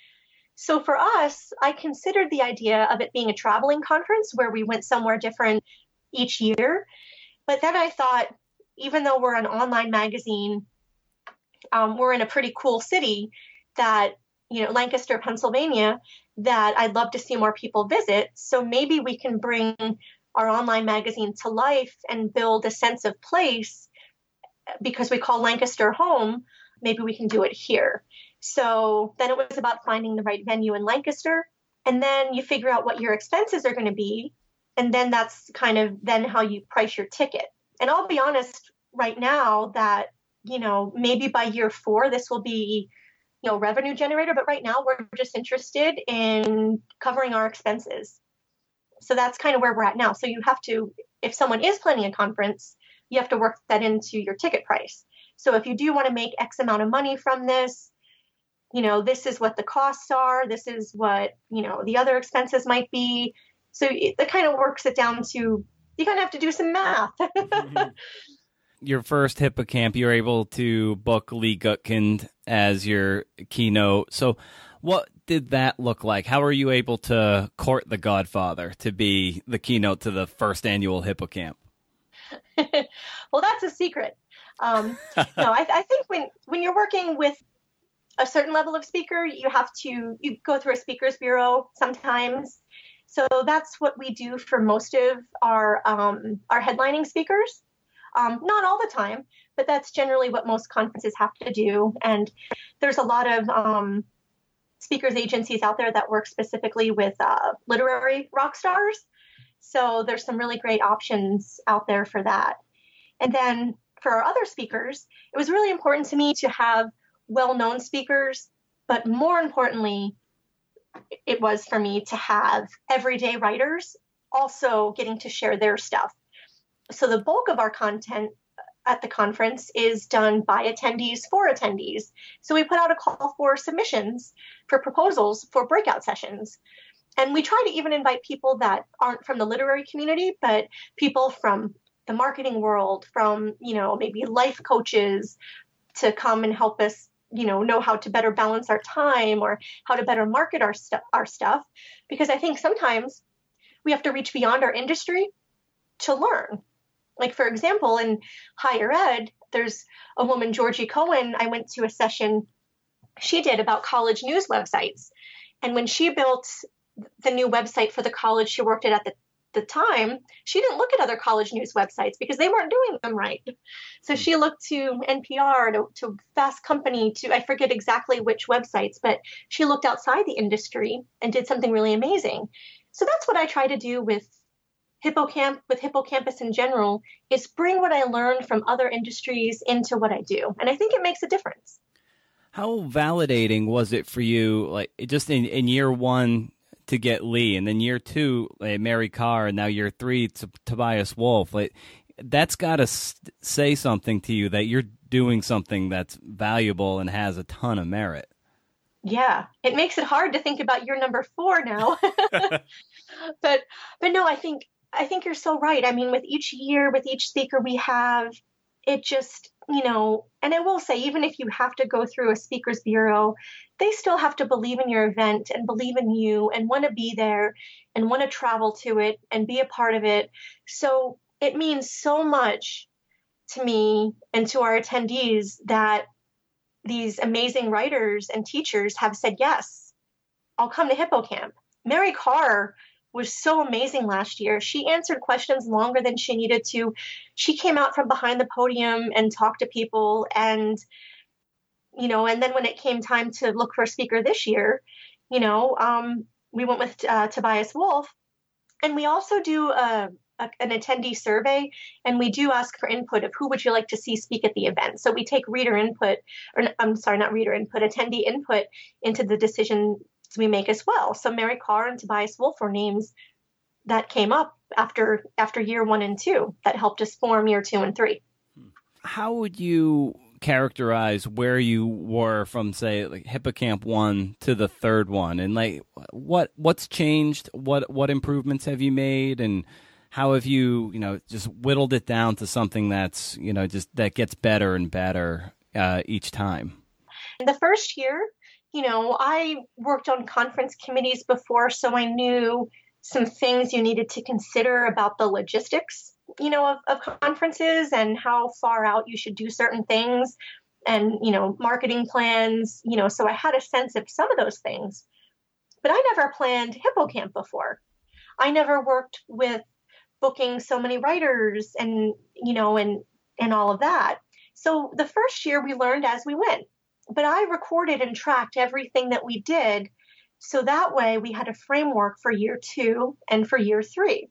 S2: So for us, I considered the idea of it being a traveling conference where we went somewhere different each year. But then I thought, even though we're an online magazine, we're in a pretty cool city that, Lancaster, Pennsylvania, that I'd love to see more people visit. So maybe we can bring our online magazine to life and build a sense of place because we call Lancaster home. Maybe we can do it here. So then it was about finding the right venue in Lancaster. And then you figure out what your expenses are going to be. And then that's kind of then how you price your ticket. And I'll be honest right now that, maybe by year 4, this will be, revenue generator. But right now we're just interested in covering our expenses. So that's kind of where we're at now. So you have to, if someone is planning a conference, you have to work that into your ticket price. So if you do want to make X amount of money from this, this is what the costs are. This is what, the other expenses might be. So it kind of works it down to, you kind of have to do some math.
S1: Your first Hippocamp, you were able to book Lee Gutkind as your keynote. So what did that look like? How were you able to court the Godfather to be the keynote to the first annual Hippocamp?
S2: Well, that's a secret. No, I think when you're working with a certain level of speaker, you go through a speakers bureau sometimes. So that's what we do for most of our headlining speakers. Not all the time, but that's generally what most conferences have to do. And there's a lot of speakers agencies out there that work specifically with literary rock stars. So there's some really great options out there for that. And then for our other speakers, it was really important to me to have well-known speakers, but more importantly, it was for me to have everyday writers also getting to share their stuff. So the bulk of our content at the conference is done by attendees for attendees. So we put out a call for submissions for proposals for breakout sessions. And we try to even invite people that aren't from the literary community, but people from the marketing world, from, maybe life coaches to come and help us, know how to better balance our time or how to better market our stuff. Because I think sometimes we have to reach beyond our industry to learn. Like, for example, in higher ed, there's a woman, Georgie Cohen. I went to a session she did about college news websites. And when she built the new website for the college she worked at the time, she didn't look at other college news websites because they weren't doing them right. So she looked to NPR, to Fast Company, to, I forget exactly which websites, but she looked outside the industry and did something really amazing. So that's what I try to do with Hippocampus in general, is bring what I learned from other industries into what I do. And I think it makes a difference.
S1: How validating was it for you, like just in year one to get Lee, and then year two, Mary Karr, and now year three, Tobias Wolff? Like, that's got to say something to you that you're doing something that's valuable and has a ton of merit.
S2: Yeah, it makes it hard to think about year number 4 now. but no, I think you're so right. I mean, with each year, with each speaker we have, it just, and I will say, even if you have to go through a speakers bureau, they still have to believe in your event and believe in you and want to be there and want to travel to it and be a part of it. So it means so much to me and to our attendees that these amazing writers and teachers have said, yes, I'll come to Hippocamp. Mary Karr was so amazing last year. She answered questions longer than she needed to. She came out from behind the podium and talked to people. And then when it came time to look for a speaker this year, we went with Tobias Wolff. And we also do an attendee survey, and we do ask for input of who would you like to see speak at the event. So we take attendee input into the decision we make as well. So Mary Karr and Tobias Wolff were names that came up after year 1 and 2 that helped us form year 2 and 3.
S1: How would you characterize where you were from, say, like Hippocamp 1 to the third one, and like what's changed? What improvements have you made, and how have you just whittled it down to something that's just that gets better and better each time?
S2: In the first year, I worked on conference committees before, so I knew some things you needed to consider about the logistics, of conferences and how far out you should do certain things and, marketing plans, so I had a sense of some of those things. But I never planned Hippocamp before. I never worked with booking so many writers and all of that. So the first year we learned as we went. But I recorded and tracked everything that we did, so that way we had a framework for year 2 and for year 3.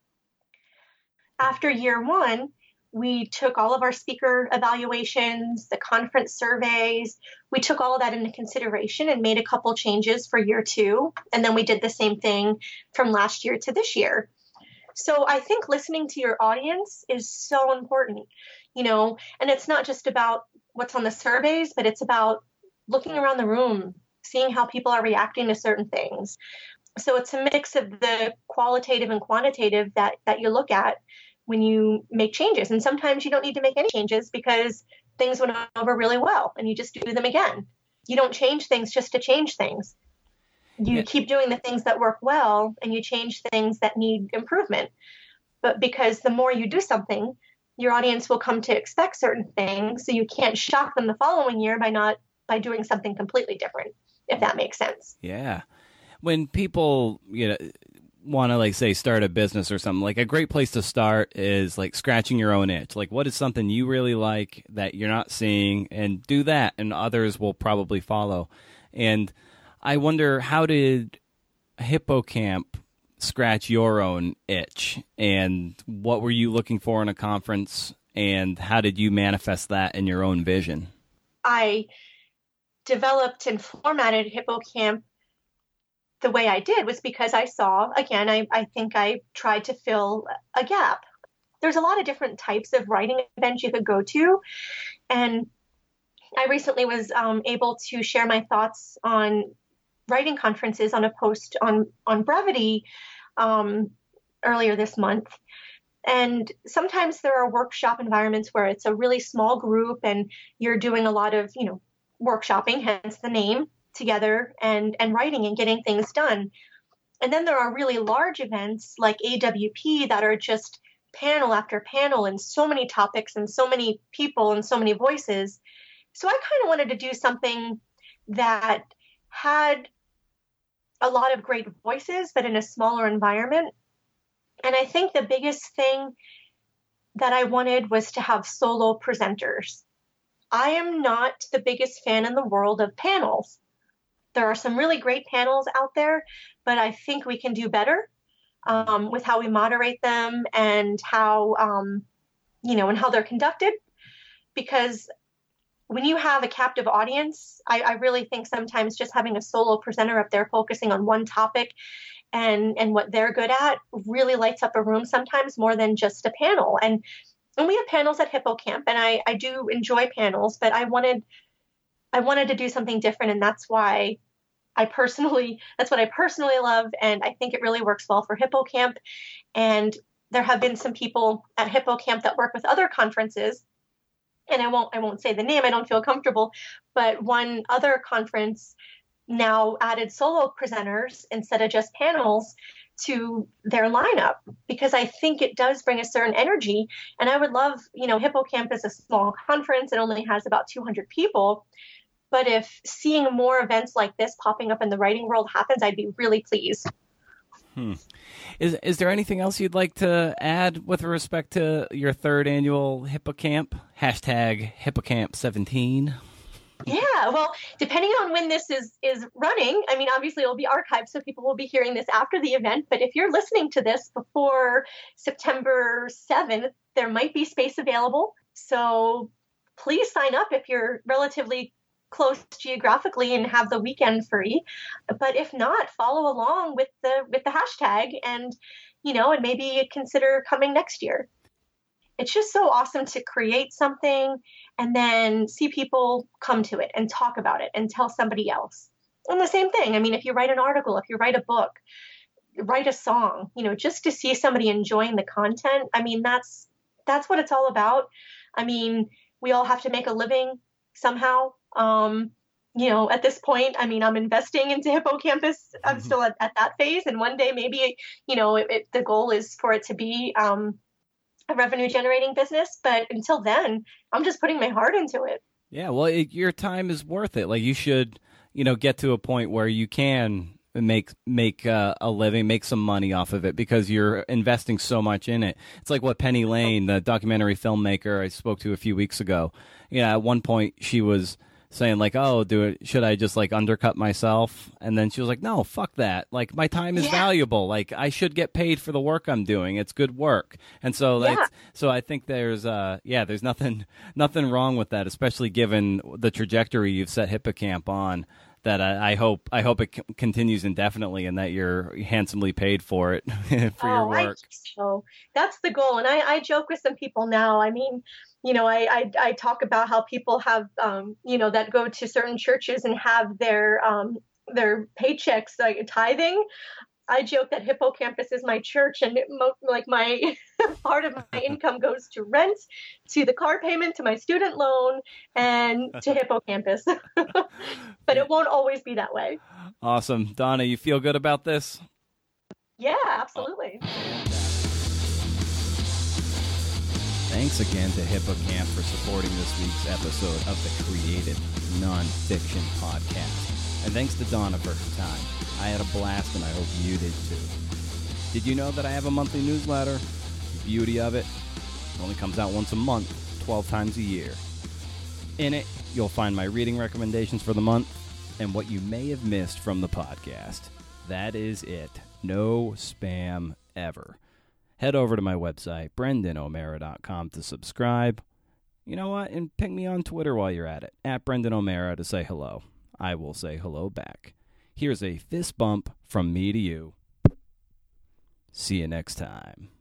S2: After year 1, we took all of our speaker evaluations, the conference surveys, we took all of that into consideration and made a couple changes for year 2, and then we did the same thing from last year to this year. So I think listening to your audience is so important, and it's not just about what's on the surveys, but it's about looking around the room, seeing how people are reacting to certain things. So it's a mix of the qualitative and quantitative that you look at when you make changes. And sometimes you don't need to make any changes because things went over really well and you just do them again. You don't change things just to change things. You keep doing the things that work well and you change things that need improvement. But because the more you do something, your audience will come to expect certain things, so you can't shock them the following year by doing something completely different, if that makes sense.
S1: Yeah. When people, want to, like, say, start a business or something, like, a great place to start is, like, scratching your own itch. Like, what is something you really like that you're not seeing, and do that, and others will probably follow. And I wonder, how did Hippocamp scratch your own itch, and what were you looking for in a conference, and how did you manifest that in your own vision?
S2: I developed and formatted Hippocamp the way I did was because I saw, again, I think I tried to fill a gap. There's a lot of different types of writing events you could go to, and I recently was able to share my thoughts on writing conferences on a post on Brevity earlier this month. And sometimes there are workshop environments where it's a really small group and you're doing a lot of, workshopping, hence the name, together and writing and getting things done. And then there are really large events like AWP that are just panel after panel and so many topics and so many people and so many voices. So I kind of wanted to do something that had a lot of great voices, but in a smaller environment. And I think the biggest thing that I wanted was to have solo presenters. I am not the biggest fan in the world of panels. There are some really great panels out there, but I think we can do better with how we moderate them and how, and how they're conducted. Because when you have a captive audience, I really think sometimes just having a solo presenter up there focusing on one topic and what they're good at really lights up a room sometimes more than just a panel. And we have panels at Hippocamp, and I do enjoy panels, but I wanted to do something different, and that's what I personally love, and I think it really works well for Hippocamp. And there have been some people at Hippocamp that work with other conferences, and I won't say the name, I don't feel comfortable, but one other conference now added solo presenters instead of just panels to their lineup, because I think it does bring a certain energy. And I would love, Hippocamp is a small conference. It only has about 200 people. But if seeing more events like this popping up in the writing world happens, I'd be really pleased.
S1: Is there anything else you'd like to add with respect to your third annual Hippocamp? #Hippocamp17.
S2: Yeah, well, depending on when this is running, I mean, obviously it'll be archived, so people will be hearing this after the event. But if you're listening to this before September 7th, there might be space available. So please sign up if you're relatively close geographically and have the weekend free. But if not, follow along with the hashtag and maybe consider coming next year. It's just so awesome to create something and then see people come to it and talk about it and tell somebody else. And the same thing. I mean, if you write an article, if you write a book, write a song, just to see somebody enjoying the content. I mean, that's what it's all about. I mean, we all have to make a living somehow. At this point, I mean, I'm investing into Hippocampus. I'm still at that phase. And one day maybe, the goal is for it to be a revenue generating business. But until then, I'm just putting my heart into it.
S1: Yeah, well, your time is worth it. Like, you should, get to a point where you can make a living, make some money off of it, because you're investing so much in it. It's like what Penny Lane, the documentary filmmaker I spoke to a few weeks ago, at one point she was saying like, oh, should I just like undercut myself? And then she was like, no, fuck that. Like, my time is valuable. Like, I should get paid for the work I'm doing. It's good work. And so so I think there's nothing wrong with that, especially given the trajectory you've set Hippocamp on. That I hope it continues indefinitely, and that you're handsomely paid for it for your work.
S2: So that's the goal. And I joke with some people now. I mean, I talk about how people have, that go to certain churches and have their paychecks like tithing. I joke that Hippocampus is my church, and my part of my income goes to rent, to the car payment, to my student loan, and to Hippocampus. But it won't always be that way.
S1: Awesome. Donna, you feel good about this?
S2: Yeah, absolutely.
S1: Thanks again to Hippocamp for supporting this week's episode of the Creative Nonfiction Podcast. And thanks to Donna for her time. I had a blast, and I hope you did too. Did you know that I have a monthly newsletter? The beauty of it only comes out once a month, 12 times a year. In it, you'll find my reading recommendations for the month and what you may have missed from the podcast. That is it. No spam ever. Head over to my website, BrendanO'Mara.com, to subscribe. You know what? And ping me on Twitter while you're at it, @BrendanO'Mara, to say hello. I will say hello back. Here's a fist bump from me to you. See you next time.